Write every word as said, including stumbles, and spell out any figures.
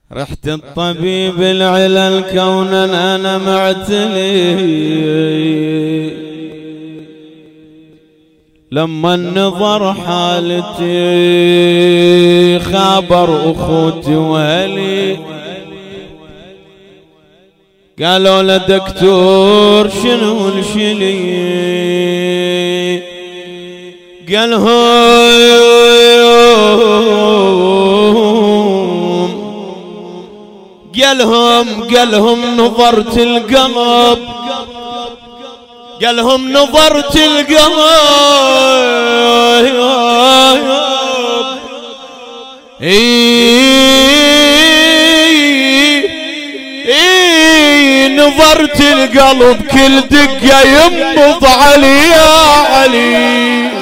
رحت الطبيب العلل كونا انا معتلي، لما النظر حالتي خابر اخوتي واهلي، قالوا له دكتور شنو الشلي، قالهم قالهم قالهم نظرت القلب، قالهم نظرت القلب نظرت القلب كل دقة ينبض علي يا علي،